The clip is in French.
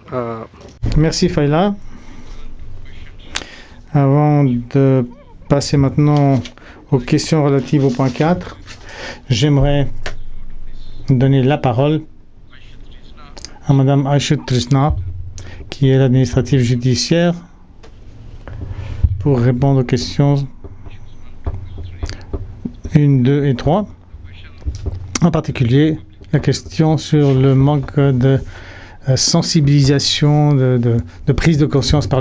Merci Faïla. Avant de passer maintenant aux questions relatives au point 4, j'aimerais donner la parole à Madame Aisha Trishna, qui est l'administrative judiciaire, pour répondre aux questions 1, 2 et 3. En particulier, la question sur le manque de sensibilisation, de prise de conscience par